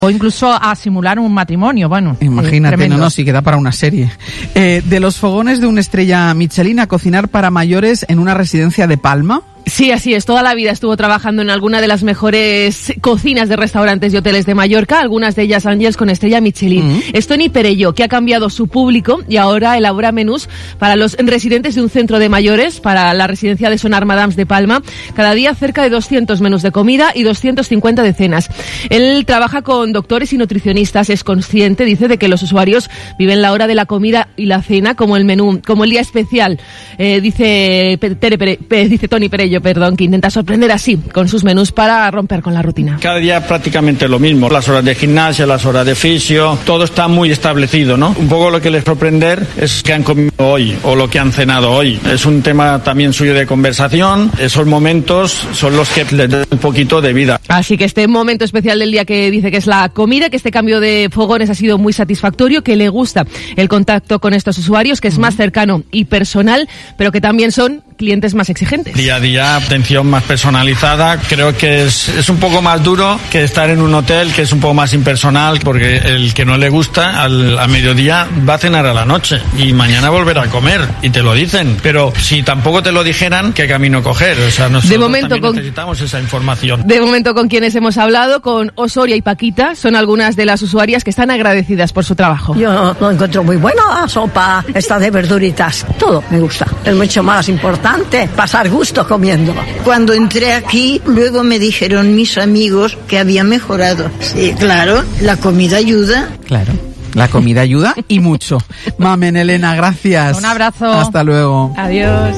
O incluso a simular un matrimonio, bueno. Imagínate, no, sí queda para una serie. De los fogones de una estrella Michelin a cocinar para mayores en una residencia de Palma. Sí, así es. Toda la vida estuvo trabajando en alguna de las mejores cocinas de restaurantes y hoteles de Mallorca, algunas de ellas Ángels con estrella Michelin. Es Toni Perello, que ha cambiado su público y ahora elabora menús para los residentes de un centro de mayores, para la residencia de Sonar Madams de Palma. Cada día cerca de 200 menús de comida y 250 de cenas. Él trabaja con doctores y nutricionistas, es consciente, dice, de que los usuarios viven la hora de la comida y la cena como el menú, como el día especial. Dice Toni Perello, que intenta sorprender así con sus menús para romper con la rutina. Cada día prácticamente lo mismo, las horas de gimnasia, las horas de fisio, todo está muy establecido, ¿no? Un poco lo que les sorprender es que han comido hoy o lo que han cenado hoy. Es un tema también suyo de conversación, esos momentos son los que les dan un poquito de vida. Así que este momento especial del día que dice que es la comida, que este cambio de fogones ha sido muy satisfactorio, que le gusta el contacto con estos usuarios, que es más cercano y personal, pero que también son clientes más exigentes. Día a día, atención más personalizada. Creo que es un poco más duro que estar en un hotel, que es un poco más impersonal, porque el que no le gusta a mediodía va a cenar a la noche y mañana volverá a comer, y te lo dicen. Pero si tampoco te lo dijeran, ¿qué camino coger? O sea, nosotros necesitamos esa información. De momento, con quienes hemos hablado, con Osoria y Paquita, son algunas de las usuarias que están agradecidas por su trabajo. Yo lo encuentro muy bueno, la sopa, esta de verduritas, todo me gusta. Es mucho más importante pasar gusto comiendo. Cuando entré aquí, luego me dijeron mis amigos que había mejorado. Sí, claro, la comida ayuda. Claro, la comida ayuda y mucho. Mamen, Elena, gracias. Un abrazo. Hasta luego. Adiós.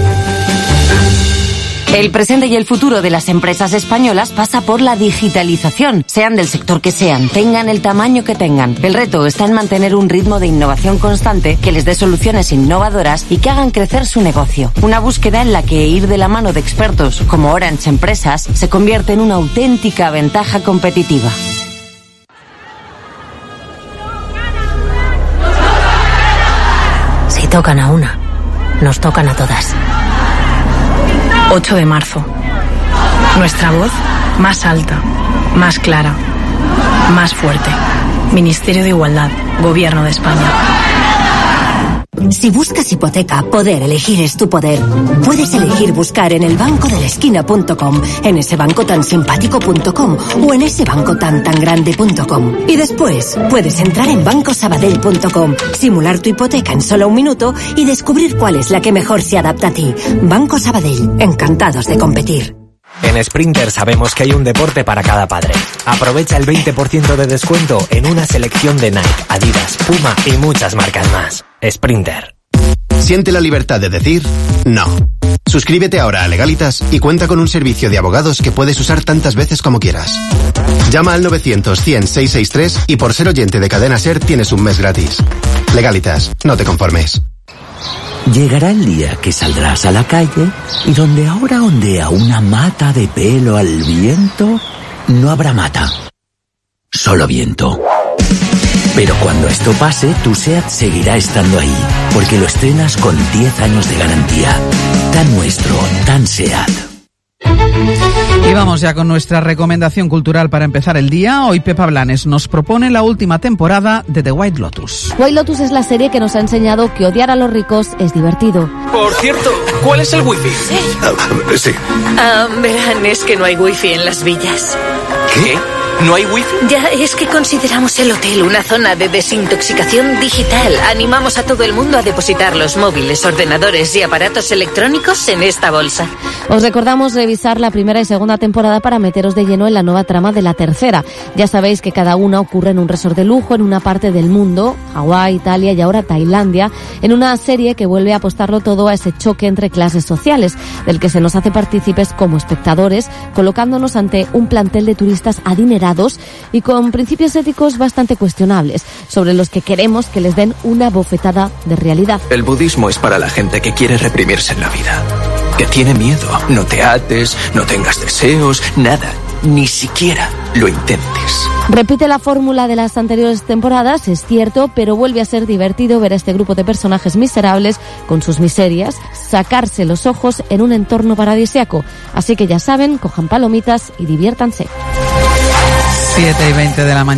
El presente y el futuro de las empresas españolas pasa por la digitalización, sean del sector que sean, tengan el tamaño que tengan. El reto está en mantener un ritmo de innovación constante que les dé soluciones innovadoras y que hagan crecer su negocio. Una búsqueda en la que ir de la mano de expertos como Orange Empresas se convierte en una auténtica ventaja competitiva. Si tocan a una, nos tocan a todas. 8 de marzo. Nuestra voz más alta, más clara, más fuerte. Ministerio de Igualdad, Gobierno de España. Si buscas hipoteca, poder elegir es tu poder. Puedes elegir buscar en elbancodelesquina.com, en esebancotansimpático.com o en esebancotantangrande.com. Y después puedes entrar en bancosabadell.com, simular tu hipoteca en solo un minuto y descubrir cuál es la que mejor se adapta a ti. Banco Sabadell, encantados de competir. En Sprinter sabemos que hay un deporte para cada padre. Aprovecha el 20% de descuento en una selección de Nike, Adidas, Puma y muchas marcas más. Sprinter. Siente la libertad de decir no. Suscríbete ahora a Legalitas y cuenta con un servicio de abogados que puedes usar tantas veces como quieras. Llama al 900-100-663 y por ser oyente de Cadena SER tienes un mes gratis. Legalitas, no te conformes. Llegará el día que saldrás a la calle y donde ahora ondea una mata de pelo al viento, no habrá mata, solo viento. Pero cuando esto pase, tu SEAT seguirá estando ahí, porque lo estrenas con 10 años de garantía. Tan nuestro, tan SEAT. Y vamos ya con nuestra recomendación cultural para empezar el día. Hoy Pepa Blanes nos propone la última temporada de The White Lotus. White Lotus es la serie que nos ha enseñado que odiar a los ricos es divertido. Por cierto, ¿cuál es el wifi? Sí. Verán, es que no hay wifi en las villas. ¿Qué? ¿No hay wifi? Ya, es que consideramos el hotel una zona de desintoxicación digital. Animamos a todo el mundo a depositar los móviles, ordenadores y aparatos electrónicos en esta bolsa. Os recordamos revisar la primera y segunda temporada para meteros de lleno en la nueva trama de la tercera. Ya sabéis que cada una ocurre en un resort de lujo en una parte del mundo, Hawái, Italia y ahora Tailandia, en una serie que vuelve a apostarlo todo a ese choque entre clases sociales, del que se nos hace partícipes como espectadores, colocándonos ante un plantel de turistas adinerados y con principios éticos bastante cuestionables, sobre los que queremos que les den una bofetada de realidad. El budismo es para la gente que quiere reprimirse en la vida, que tiene miedo. No te ates, no tengas deseos, nada. Ni siquiera lo intentes. Repite la fórmula de las anteriores temporadas, es cierto, pero vuelve a ser divertido ver a este grupo de personajes miserables con sus miserias, sacarse los ojos en un entorno paradisíaco. Así que ya saben, cojan palomitas y diviértanse. 7:20 de la mañana.